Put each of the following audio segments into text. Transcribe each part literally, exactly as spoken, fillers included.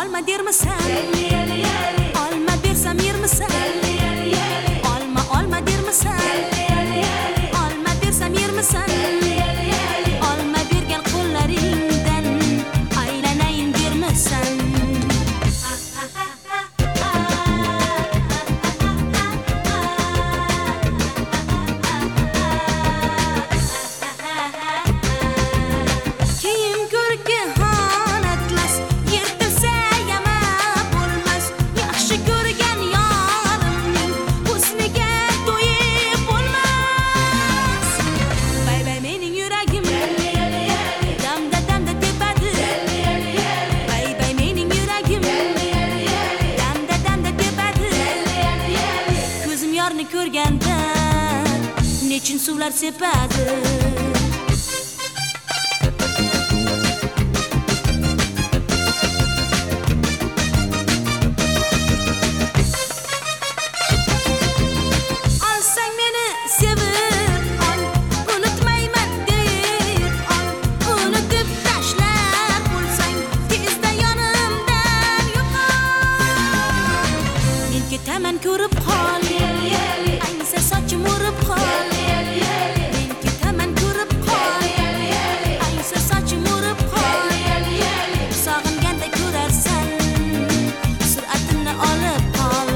olma dermisan? Olma bersam yermisan? Olma olma dermisan? Olma bersam yermisan? Olma bergan qo'llaringdan aylanayin dermisan? Kiyim ko'rki xon atlas, yirtilsa yama bo'lmas. Yaxshi ko'rgan yorimning husniga to'yib bo'lmas. Bay bay mening yuragim damda damda tepadi. Bay bay mening yuragim damda damda tepadi. Ko'zim yorni ko'rganda nechun suvlar sepadi. Olsang meni sevib ol, unutmayman deb ol. Unutib tashlab bo'lsang tezda yonimdan yo'qol. Men ketaman ko'rib qol, ayniqsa sochim o'rib qol. Men ketaman ko'rib qol, ayniqsa sochim o'rib qol. Sog'inganda ko'rarsan, sur'atimni olib qol.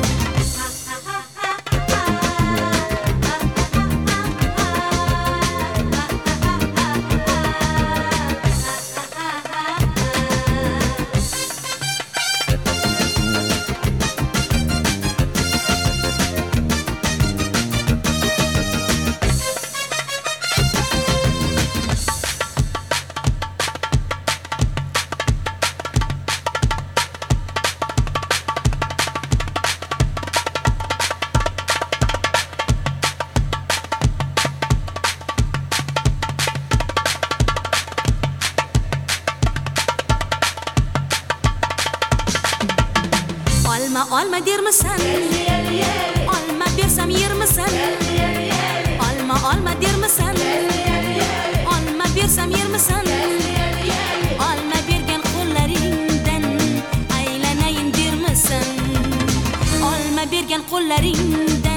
Olma olma dermisan? Olma bersam yermisan? Olma olma dermisan? Olma bersam yermisan? Olma bergan qo'llaringdan aylanayin dermisan? Olma bergan qo'llaringdan